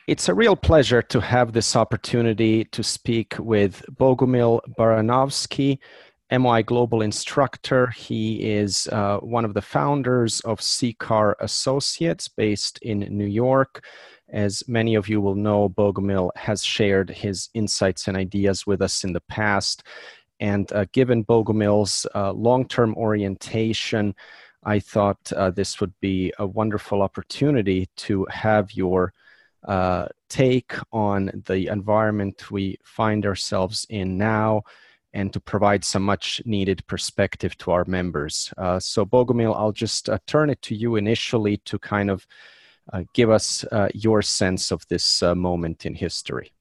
It's a real pleasure to have this opportunity to speak with Bogumil Baranovsky, MY Global Instructor. He is one of the founders of CCAR Associates based in New York. As many of you will know, Bogumil has shared his insights and ideas with us in the past. And given Bogumil's long-term orientation, I thought this would be a wonderful opportunity to have your take on the environment we find ourselves in now and to provide some much needed perspective to our members. So Bogumil, I'll just turn it to you initially to kind of give us your sense of this moment in history.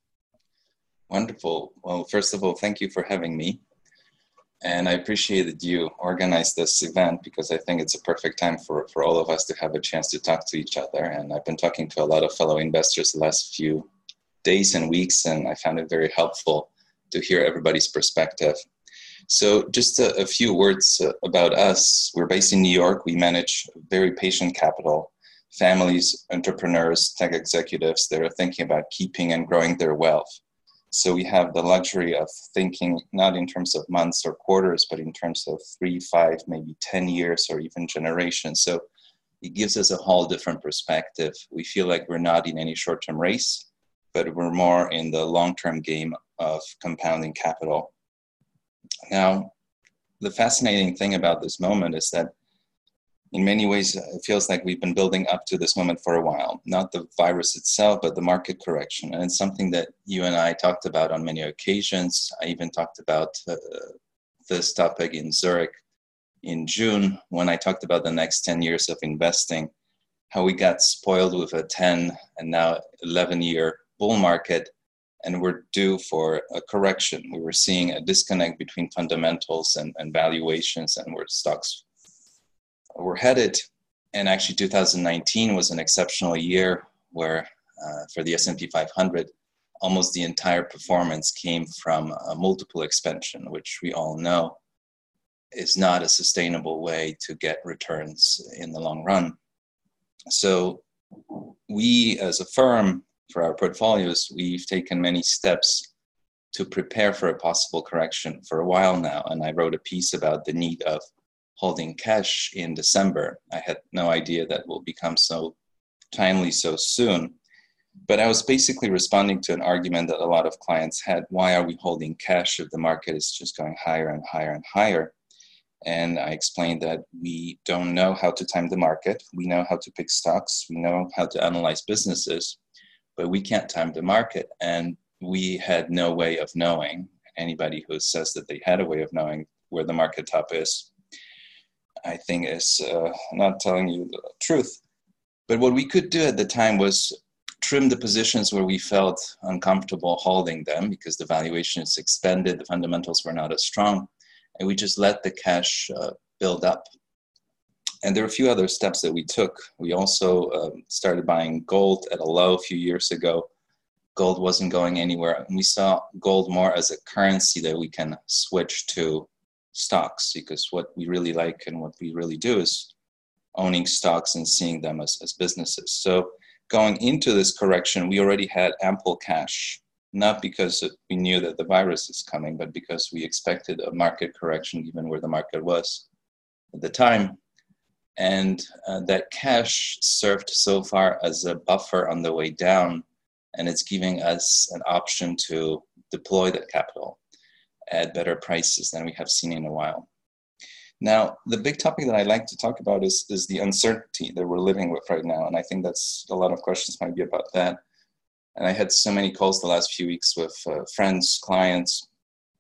Wonderful. Well, first of all, thank you for having me. And I appreciate that you organized this event because I think it's a perfect time for all of us to have a chance to talk to each other. And I've been talking to a lot of fellow investors the last few days and weeks, and I found it very helpful to hear everybody's perspective. So just a few words about us. We're based in New York. We manage very patient capital, families, entrepreneurs, tech executives that are thinking about keeping and growing their wealth. So we have the luxury of thinking not in terms of months or quarters, but in terms of 3, 5, maybe 10 years or even generations. So it gives us a whole different perspective. We feel like we're not in any short-term race, but we're more in the long-term game of compounding capital. Now, the fascinating thing about this moment is that in many ways, it feels like we've been building up to this moment for a while, not the virus itself, but the market correction. And it's something that you and I talked about on many occasions. I even talked about this topic in Zurich in June when I talked about the next 10 years of investing, how we got spoiled with a 10 and now 11-year bull market, and we're due for a correction. We were seeing a disconnect between fundamentals and valuations and where stocks were headed. And actually 2019 was an exceptional year where for the S&P 500, almost the entire performance came from a multiple expansion, which we all know is not a sustainable way to get returns in the long run. So we as a firm, for our portfolios, we've taken many steps to prepare for a possible correction for a while now. And I wrote a piece about the need of holding cash in December. I had no idea that will become so timely so soon. But I was basically responding to an argument that a lot of clients had. Why are we holding cash if the market is just going higher and higher and higher? And I explained that we don't know how to time the market. We know how to pick stocks. We know how to analyze businesses, but we can't time the market. And we had no way of knowing. Anybody who says that they had a way of knowing where the market top is, I think is not telling you the truth. But what we could do at the time was trim the positions where we felt uncomfortable holding them because the valuation is expanded, the fundamentals were not as strong, and we just let the cash build up. And there were a few other steps that we took. We also started buying gold at a low a few years ago. Gold wasn't going anywhere, and we saw gold more as a currency that we can switch to stocks, because what we really like and what we really do is owning stocks and seeing them as businesses. So going into this correction, we already had ample cash, not because we knew that the virus is coming, but because we expected a market correction given where the market was at the time. And that cash served so far as a buffer on the way down, and it's giving us an option to deploy that capital at better prices than we have seen in a while. Now, the big topic that I like to talk about is the uncertainty that we're living with right now. And I think that's a lot of questions might be about that. And I had so many calls the last few weeks with friends, clients.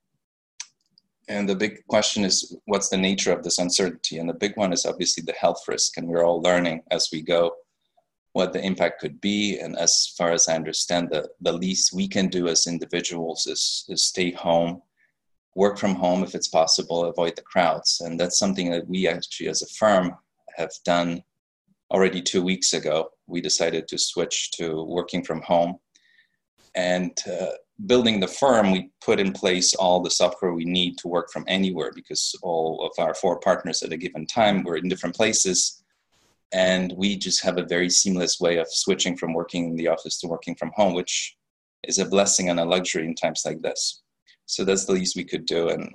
And the big question is, what's the nature of this uncertainty? And the big one is obviously the health risk. And we're all learning as we go what the impact could be. And as far as I understand, the least we can do as individuals is stay home, work from home if it's possible, avoid the crowds. And that's something that we actually as a firm have done already 2 weeks ago. We decided to switch to working from home. And building the firm, we put in place all the software we need to work from anywhere because all of our 4 partners at a given time were in different places. And we just have a very seamless way of switching from working in the office to working from home, which is a blessing and a luxury in times like this. So that's the least we could do, and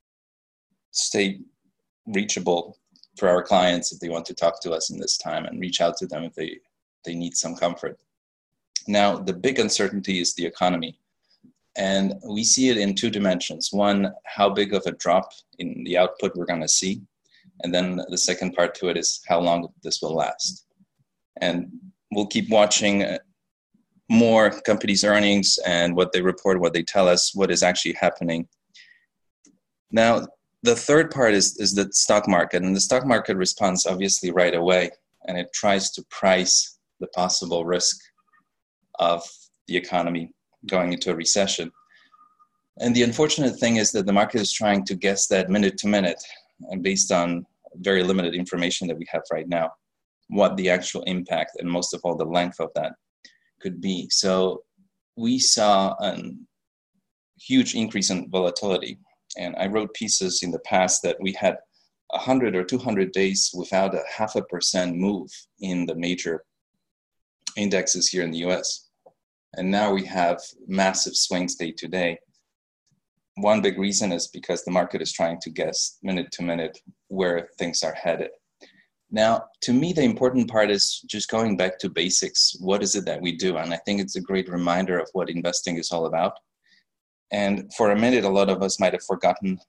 stay reachable for our clients if they want to talk to us in this time, and reach out to them if they need some comfort. Now, the big uncertainty is the economy. And we see it in two dimensions. One, how big of a drop in the output we're going to see. And then the second part to it is how long this will last. And we'll keep watching more companies' earnings and what they report, what they tell us, what is actually happening. Now, the third part is the stock market. And the stock market responds obviously right away. And it tries to price the possible risk of the economy going into a recession. And the unfortunate thing is that the market is trying to guess that minute to minute, and based on very limited information that we have right now, what the actual impact and most of all the length of that could be. So we saw a huge increase in volatility. And I wrote pieces in the past that we had 100 or 200 days without a 0.5% move in the major indexes here in the US. And now we have massive swings day to day. One big reason is because the market is trying to guess minute to minute where things are headed. Now, to me, the important part is just going back to basics. What is it that we do? And I think it's a great reminder of what investing is all about. And for a minute, a lot of us might have forgotten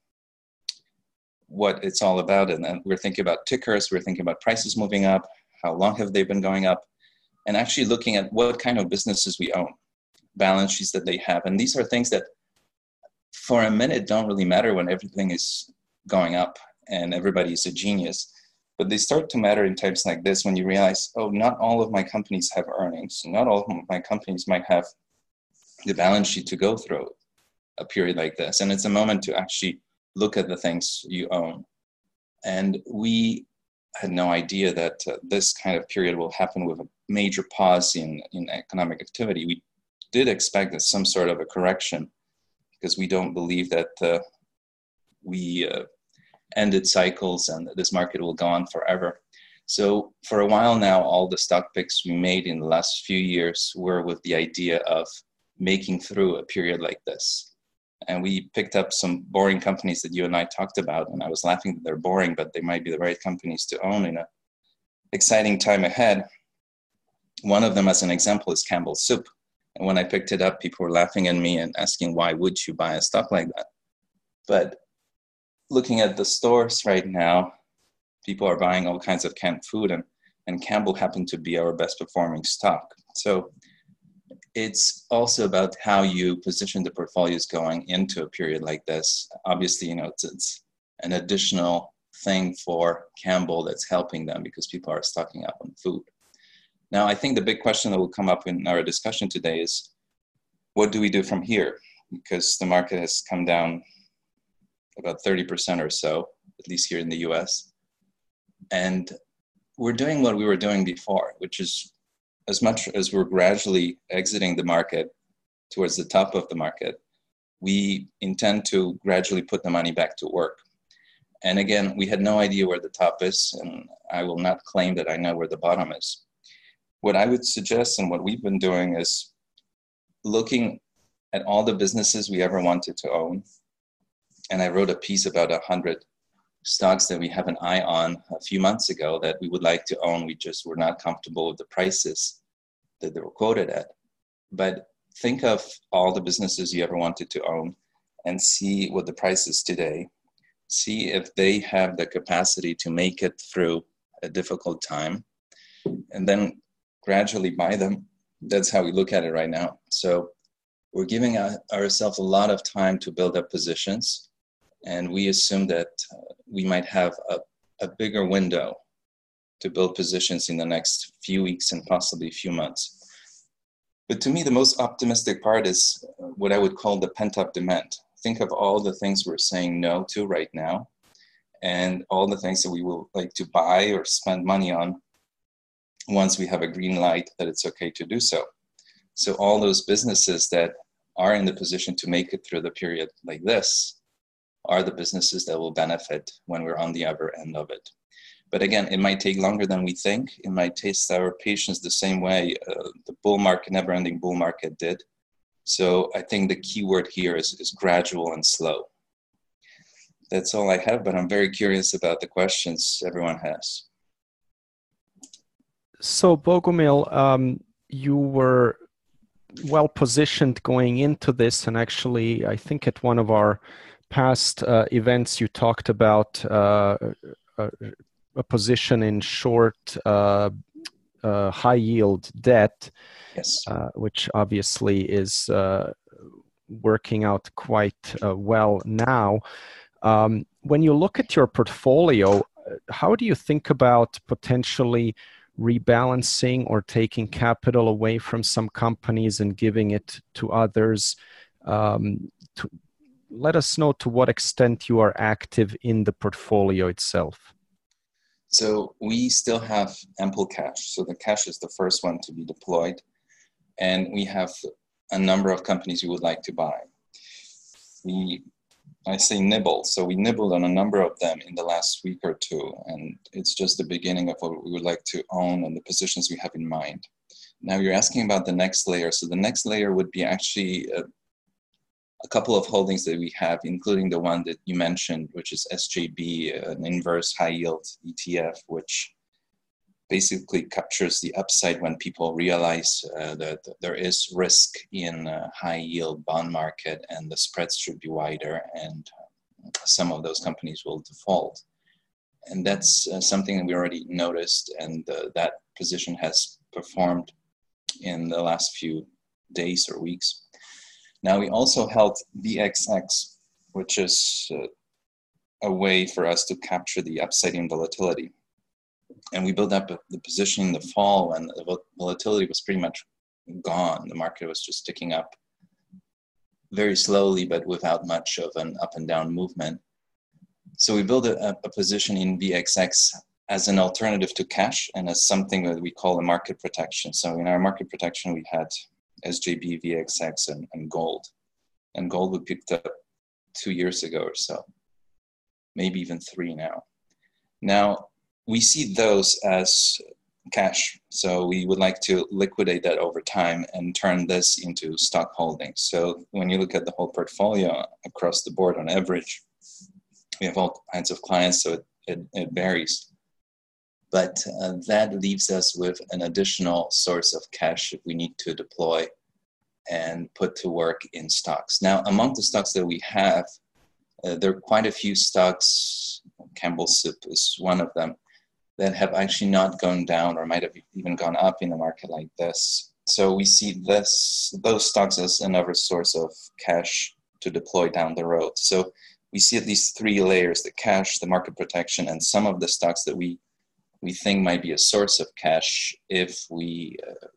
what it's all about. And then we're thinking about tickers, we're thinking about prices moving up, how long have they been going up, and actually looking at what kind of businesses we own, balance sheets that they have. And these are things that for a minute don't really matter when everything is going up and everybody is a genius. But they start to matter in times like this when you realize, oh, not all of my companies have earnings. Not all of my companies might have the balance sheet to go through a period like this. And it's a moment to actually look at the things you own. And we had no idea that this kind of period will happen with a major pause in economic activity. We did expect that some sort of a correction, because we don't believe that we ended cycles and this market will go on forever. So for a while now, all the stock picks we made in the last few years were with the idea of making through a period like this. And we picked up some boring companies that you and I talked about, and I was laughing that they're boring, but they might be the right companies to own in an exciting time ahead. One of them, as an example, is Campbell's Soup. And when I picked it up, people were laughing at me and asking, why would you buy a stock like that? But looking at the stores right now, people are buying all kinds of canned food, and Campbell happened to be our best performing stock. So it's also about how you position the portfolios going into a period like this. Obviously, it's an additional thing for Campbell that's helping them because people are stocking up on food. Now, I think the big question that will come up in our discussion today is, what do we do from here? Because the market has come down about 30% or so, at least here in the US. And we're doing what we were doing before, which is, as much as we're gradually exiting the market towards the top of the market, we intend to gradually put the money back to work. And again, we had no idea where the top is, and I will not claim that I know where the bottom is. What I would suggest, and what we've been doing, is looking at all the businesses we ever wanted to own. And I wrote a piece about 100 stocks that we have an eye on a few months ago that we would like to own. We just were not comfortable with the prices that they were quoted at. But think of all the businesses you ever wanted to own and see what the price is today. See if they have the capacity to make it through a difficult time, and then gradually buy them. That's how we look at it right now. So we're giving ourselves a lot of time to build up positions, and we assume that we might have a bigger window to build positions in the next few weeks and possibly a few months. But to me, the most optimistic part is what I would call the pent-up demand. Think of all the things we're saying no to right now, and all the things that we will like to buy or spend money on once we have a green light that it's okay to do so. So all those businesses that are in the position to make it through the period like this are the businesses that will benefit when we're on the other end of it. But again, it might take longer than we think. It might test our patience the same way the bull market, never-ending bull market did. So I think the key word here is gradual and slow. That's all I have, but I'm very curious about the questions everyone has. So Bogumil, you were well positioned going into this, and actually I think at one of our past events you talked about a position in short high yield debt. Yes. Which obviously is working out quite well now. When you look at your portfolio, how do you think about potentially rebalancing or taking capital away from some companies and giving it to others? Let us know to what extent you are active in the portfolio itself. So we still have ample cash. So the cash is the first one to be deployed. And we have a number of companies we would like to buy. I say nibble. So we nibbled on a number of them in the last week or two. And it's just the beginning of what we would like to own and the positions we have in mind. Now you're asking about the next layer. So the next layer would be actually a couple of holdings that we have, including the one that you mentioned, which is SJB, an inverse high yield ETF, which basically captures the upside when people realize that there is risk in a high yield bond market and the spreads should be wider and some of those companies will default. And that's something that we already noticed, and that position has performed in the last few days or weeks. Now we also held VXX, which is a way for us to capture the upside in volatility. And we built up the position in the fall when the volatility was pretty much gone. The market was just ticking up very slowly, but without much of an up and down movement. So we built a position in VXX as an alternative to cash and as something that we call a market protection. So in our market protection, we had SJB, VXX, and gold. And gold we picked up 2 years ago or so, maybe even 3 now. Now, we see those as cash. So we would like to liquidate that over time and turn this into stock holdings. So when you look at the whole portfolio across the board on average, we have all kinds of clients, so it varies. But that leaves us with an additional source of cash if we need to deploy and put to work in stocks. Now, among the stocks that we have, there are quite a few stocks, Campbell Soup is one of them, that have actually not gone down or might have even gone up in a market like this. So we see those stocks as another source of cash to deploy down the road. So we see at least 3 layers: the cash, the market protection, and some of the stocks that we think might be a source of cash if we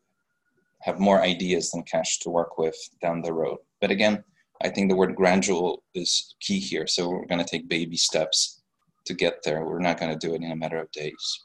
have more ideas than cash to work with down the road. But again, I think the word gradual is key here. So we're going to take baby steps to get there. We're not going to do it in a matter of days.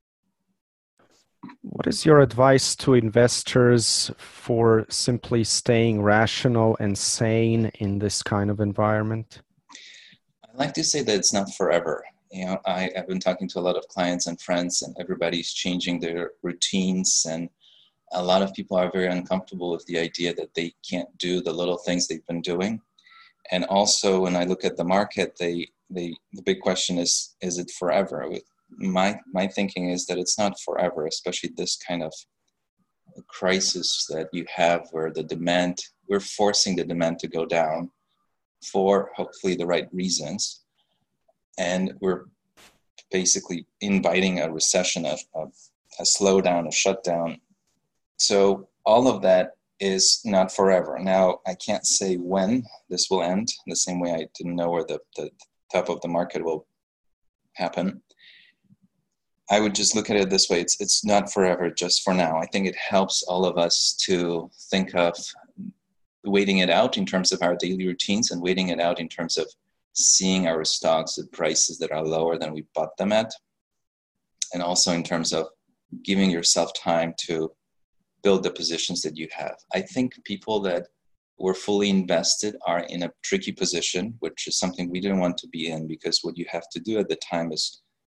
What is your advice to investors for simply staying rational and sane in this kind of environment? I like to say that it's not forever. You know, I've been talking to a lot of clients and friends, and everybody's changing their routines, and a lot of people are very uncomfortable with the idea that they can't do the little things they've been doing. And also, when I look at the market, the big question is it forever? With my thinking is that it's not forever, especially this kind of crisis that you have where we're forcing the demand to go down for hopefully the right reasons. And we're basically inviting a recession, a slowdown, a shutdown. So all of that is not forever. Now, I can't say when this will end, the same way I didn't know where the top of the market will happen. I would just look at it this way. It's not forever, just for now. I think it helps all of us to think of waiting it out in terms of our daily routines and waiting it out in terms of seeing our stocks at prices that are lower than we bought them at. And also in terms of giving yourself time to build the positions that you have. I think people that were fully invested are in a tricky position, which is something we didn't want to be in, because what you have to do at the time is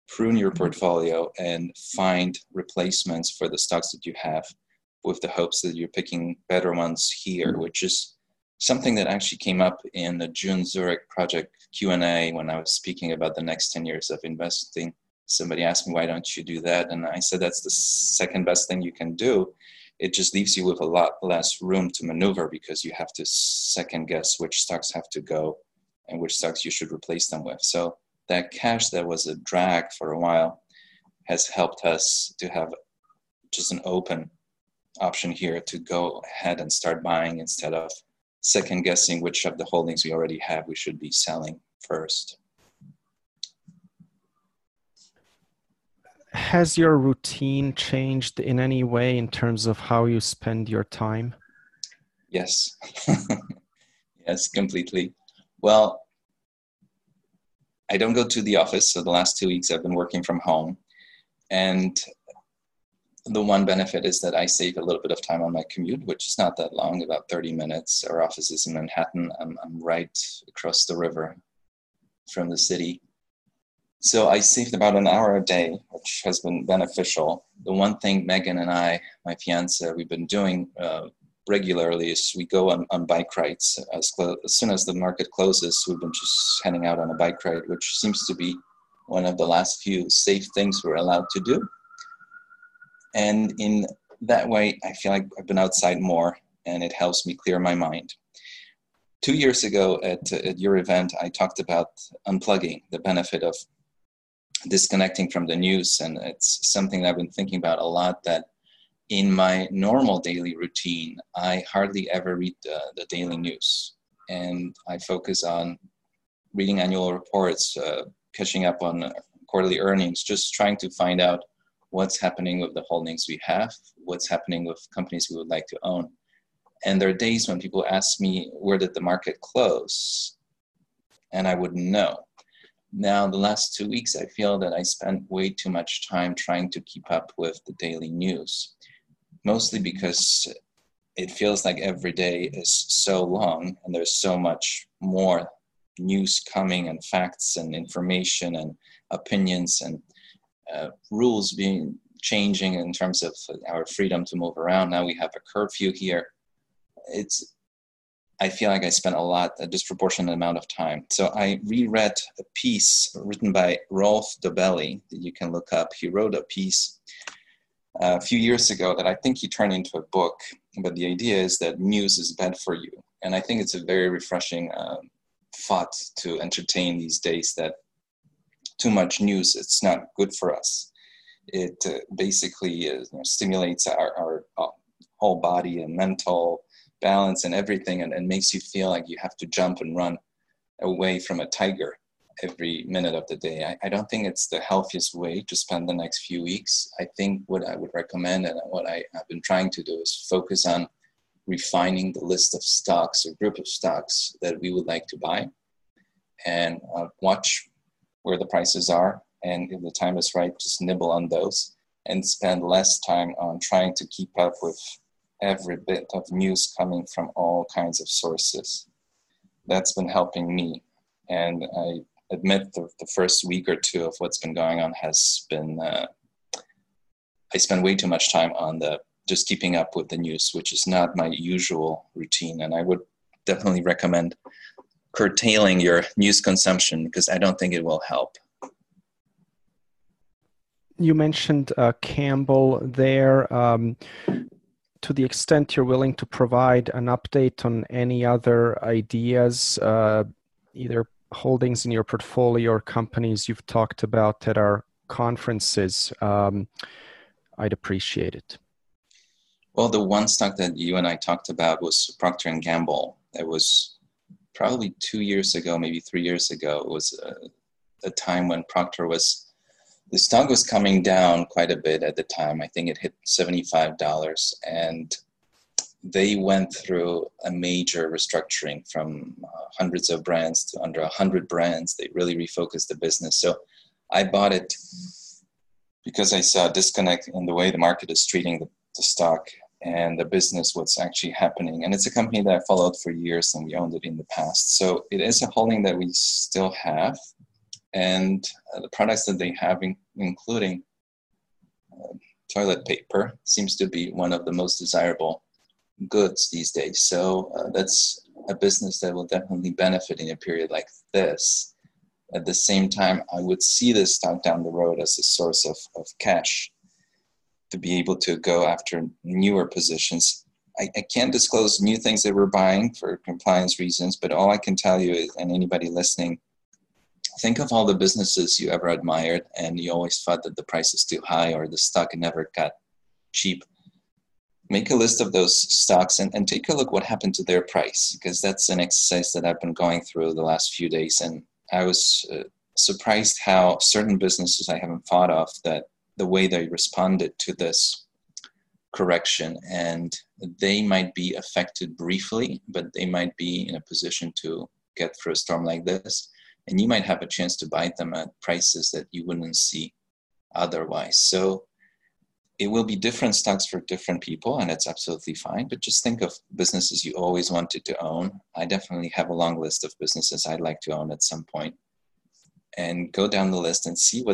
prune your portfolio and find replacements for the stocks that you have, with the hopes that you're picking better ones here, which is something that actually came up in the June Zurich project Q&A when I was speaking about the next 10 years of investing. Somebody asked me, why don't you do that? And I said, that's the second best thing you can do. It just leaves you with a lot less room to maneuver, because you have to second guess which stocks have to go and which stocks you should replace them with. So that cash that was a drag for a while has helped us to have just an open option here to go ahead and start buying, instead of second guessing which of the holdings we already have we should be selling first. Has your routine changed in any way in terms of how you spend your time? Yes. Yes, completely. Well, I don't go to the office, so the last 2 weeks I've been working from home. And the one benefit is that I save a little bit of time on my commute, which is not that long, about 30 minutes. Our office is in Manhattan. I'm right across the river from the city. So I saved about an hour a day, which has been beneficial. The one thing Megan and I, my fiance, we've been doing regularly is we go on bike rides. As soon as the market closes, we've been just heading out on a bike ride, which seems to be one of the last few safe things we're allowed to do. And in that way, I feel like I've been outside more, and it helps me clear my mind. 2 years ago at your event, I talked about unplugging, the benefit of disconnecting from the news. And it's something that I've been thinking about a lot, that in my normal daily routine, I hardly ever read the daily news. And I focus on reading annual reports, catching up on quarterly earnings, just trying to find out what's happening with the holdings we have, what's happening with companies we would like to own. And there are days when people ask me, where did the market close? And I wouldn't know. Now, the last 2 weeks, I feel that I spent way too much time trying to keep up with the daily news, mostly because it feels like every day is so long and there's so much more news coming, and facts and information and opinions and rules being changing in terms of our freedom to move around. Now we have a curfew here. I feel like I spent a disproportionate amount of time. So I reread a piece written by Rolf Dobelli that you can look up. He wrote a piece a few years ago that I think he turned into a book. But the idea is that news is bad for you. And I think it's a very refreshing thought to entertain these days, that too much news, it's not good for us. It basically stimulates our whole body and mental balance and everything, and makes you feel like you have to jump and run away from a tiger every minute of the day. I don't think it's the healthiest way to spend the next few weeks. I think what I would recommend, and what I have been trying to do, is focus on refining the list of stocks or group of stocks that we would like to buy, and watch where the prices are, and if the time is right, just nibble on those, and spend less time on trying to keep up with every bit of news coming from all kinds of sources. That's been helping me. And I admit the first week or two of what's been going on has been, I spend way too much time on just keeping up with the news, which is not my usual routine. And I would definitely recommend curtailing your news consumption, because I don't think it will help. You mentioned Campbell there. To the extent you're willing to provide an update on any other ideas, either holdings in your portfolio or companies you've talked about at our conferences, I'd appreciate it. Well, the one stock that you and I talked about was Procter & Gamble. It was probably 2 years ago, maybe 3 years ago. It was a time when the stock was coming down quite a bit at the time. I think it hit $75, and they went through a major restructuring from hundreds of brands to under 100 brands. They really refocused the business. So I bought it because I saw a disconnect in the way the market is treating the stock and the business, what's actually happening. And it's a company that I followed for years, and we owned it in the past. So it is a holding that we still have. And the products that they have, including toilet paper, seems to be one of the most desirable goods these days. So that's a business that will definitely benefit in a period like this. At the same time, I would see this stock down the road as a source of cash to be able to go after newer positions. I can't disclose new things that we're buying for compliance reasons, but all I can tell you is, and anybody listening, think of all the businesses you ever admired and you always thought that the price is too high or the stock never got cheap. Make a list of those stocks and take a look what happened to their price, because that's an exercise that I've been going through the last few days. And I was surprised how certain businesses I haven't thought of, that the way they responded to this correction, and they might be affected briefly, but they might be in a position to get through a storm like this. And you might have a chance to buy them at prices that you wouldn't see otherwise. So it will be different stocks for different people, and it's absolutely fine. But just think of businesses you always wanted to own. I definitely have a long list of businesses I'd like to own at some point. And go down the list and see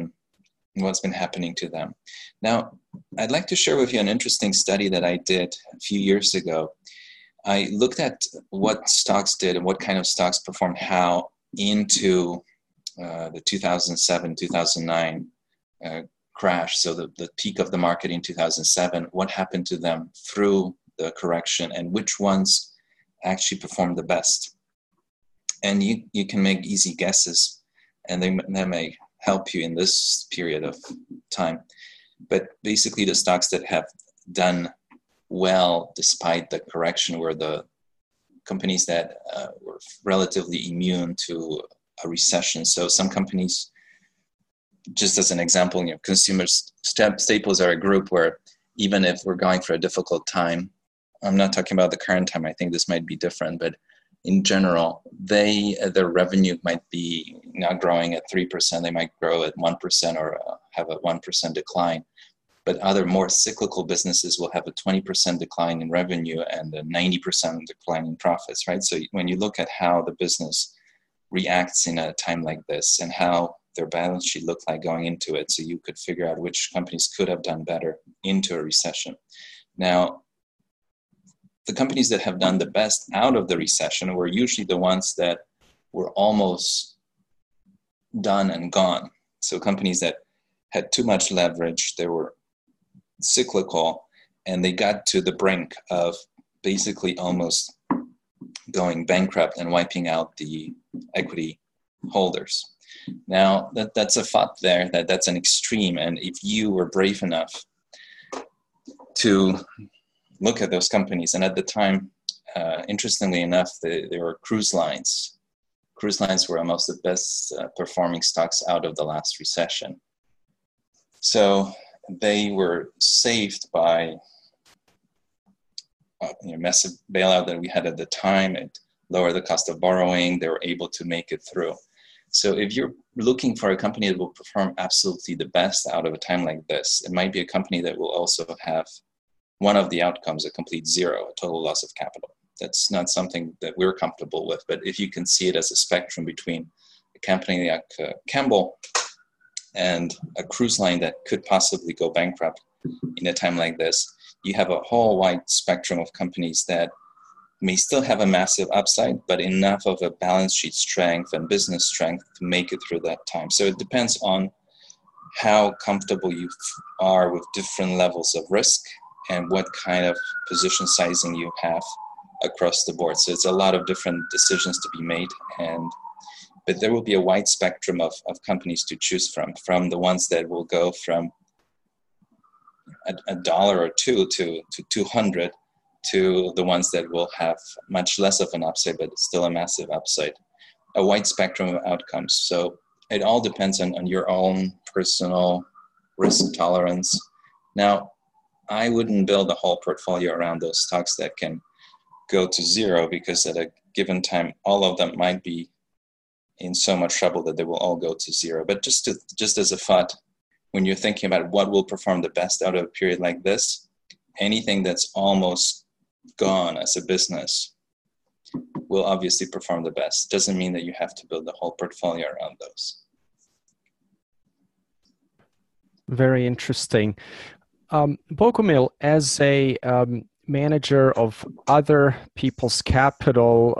what's been happening to them. Now, I'd like to share with you an interesting study that I did a few years ago. I looked at what stocks did and what kind of stocks performed how into the 2007-2009 crash. So the peak of the market in 2007, what happened to them through the correction and which ones actually performed the best. And you can make easy guesses, and they may help you in this period of time. But basically the stocks that have done well despite the correction were the companies that were relatively immune to a recession. So some companies, just as an example, consumer staples are a group where even if we're going for a difficult time, I'm not talking about the current time, I think this might be different, but in general, their revenue might be not growing at 3%, they might grow at 1% or have a 1% decline. But other more cyclical businesses will have a 20% decline in revenue and a 90% decline in profits, right? So when you look at how the business reacts in a time like this and how their balance sheet looked like going into it, so you could figure out which companies could have done better into a recession. Now, the companies that have done the best out of the recession were usually the ones that were almost done and gone. So companies that had too much leverage, they were cyclical, and they got to the brink of basically almost going bankrupt and wiping out the equity holders. Now, that's a thought there, that's an extreme, and if you were brave enough to look at those companies, and at the time, interestingly enough, they were cruise lines. Cruise lines were almost the best performing stocks out of the last recession. So they were saved by massive bailout that we had at the time. It lowered the cost of borrowing. They were able to make it through. So if you're looking for a company that will perform absolutely the best out of a time like this, it might be a company that will also have one of the outcomes, a complete zero, a total loss of capital. That's not something that we're comfortable with, but if you can see it as a spectrum between a company like Campbell and a cruise line that could possibly go bankrupt in a time like this, you have a whole wide spectrum of companies that may still have a massive upside, but enough of a balance sheet strength and business strength to make it through that time. So it depends on how comfortable you are with different levels of risk and what kind of position sizing you have across the board. So it's a lot of different decisions to be made, but there will be a wide spectrum of companies to choose from the ones that will go from a dollar or two to 200, to the ones that will have much less of an upside, but still a massive upside. A wide spectrum of outcomes. So it all depends on your own personal risk tolerance. Now, I wouldn't build a whole portfolio around those stocks that can go to zero, because at a given time, all of them might be in so much trouble that they will all go to zero. But just as a thought, when you're thinking about what will perform the best out of a period like this, anything that's almost gone as a business will obviously perform the best. Doesn't mean that you have to build the whole portfolio around those. Very interesting. Bogumil, as a manager of other people's capital,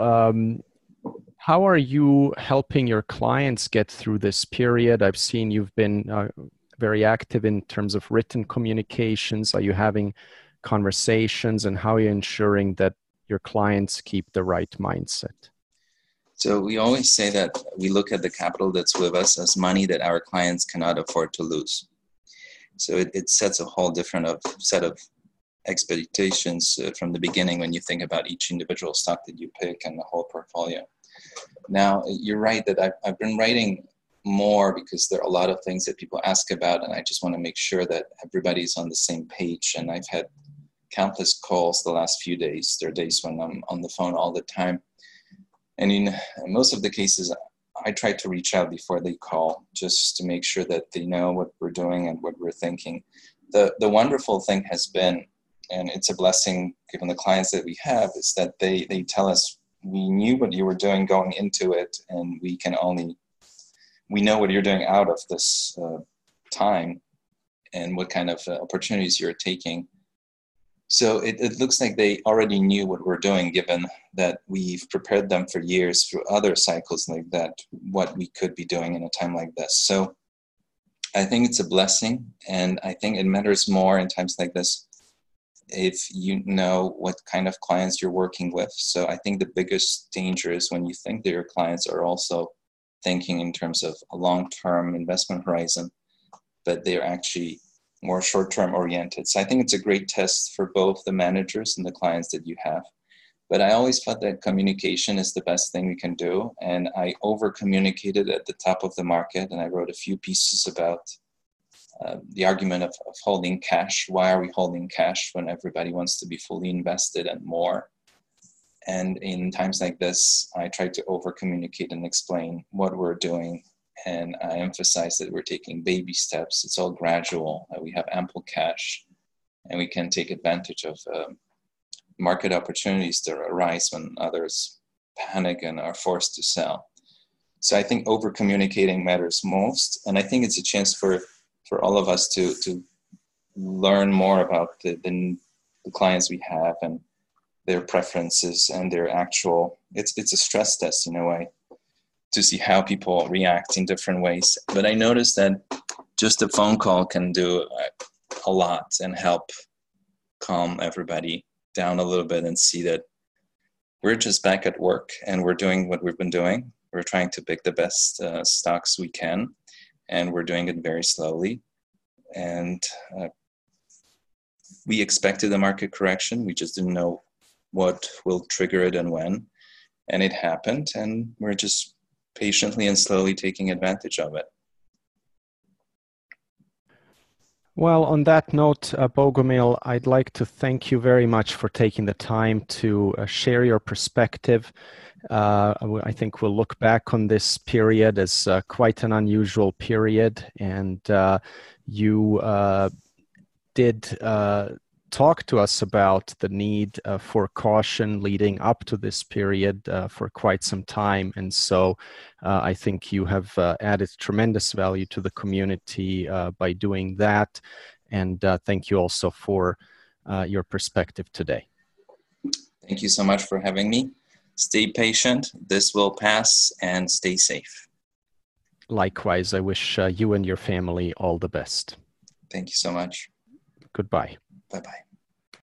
how are you helping your clients get through this period? I've seen you've been very active in terms of written communications. Are you having conversations, and how are you ensuring that your clients keep the right mindset? So we always say that we look at the capital that's with us as money that our clients cannot afford to lose. So it sets a whole different set of expectations from the beginning when you think about each individual stock that you pick and the whole portfolio. Now, you're right that I've been writing more because there are a lot of things that people ask about, and I just want to make sure that everybody's on the same page. And I've had countless calls the last few days. There are days when I'm on the phone all the time. And in most of the cases, I try to reach out before they call just to make sure that they know what we're doing and what we're thinking. The wonderful thing has been, and it's a blessing given the clients that we have, is that they tell us, we knew what you were doing going into it, and we know what you're doing out of this time and what kind of opportunities you're taking. So it looks like they already knew what we're doing, given that we've prepared them for years through other cycles like that, what we could be doing in a time like this. So I think it's a blessing, and I think it matters more in times like this if you know what kind of clients you're working with. So I think the biggest danger is when you think that your clients are also thinking in terms of a long-term investment horizon, but they're actually more short-term oriented. So I think it's a great test for both the managers and the clients that you have. But I always felt that communication is the best thing we can do. And I over-communicated at the top of the market, and I wrote a few pieces about the argument of holding cash. Why are we holding cash when everybody wants to be fully invested and more? And in times like this, I try to over-communicate and explain what we're doing. And I emphasize that we're taking baby steps. It's all gradual. We have ample cash, and we can take advantage of market opportunities that arise when others panic and are forced to sell. So I think over-communicating matters most. And I think it's a chance for all of us to learn more about the clients we have and their preferences and their actual, it's a stress test in a way to see how people react in different ways. But I noticed that just a phone call can do a lot and help calm everybody down a little bit and see that we're just back at work and we're doing what we've been doing. We're trying to pick the best stocks we can, and we're doing it very slowly. And we expected a market correction. We just didn't know what will trigger it and when. And it happened, and we're just patiently and slowly taking advantage of it. Well, on that note, Bogumil, I'd like to thank you very much for taking the time to share your perspective. I think we'll look back on this period as quite an unusual period, and you did talk to us about the need for caution leading up to this period for quite some time. And so I think you have added tremendous value to the community by doing that. And thank you also for your perspective today. Thank you so much for having me. Stay patient. This will pass, and stay safe. Likewise, I wish you and your family all the best. Thank you so much. Goodbye. Bye-bye.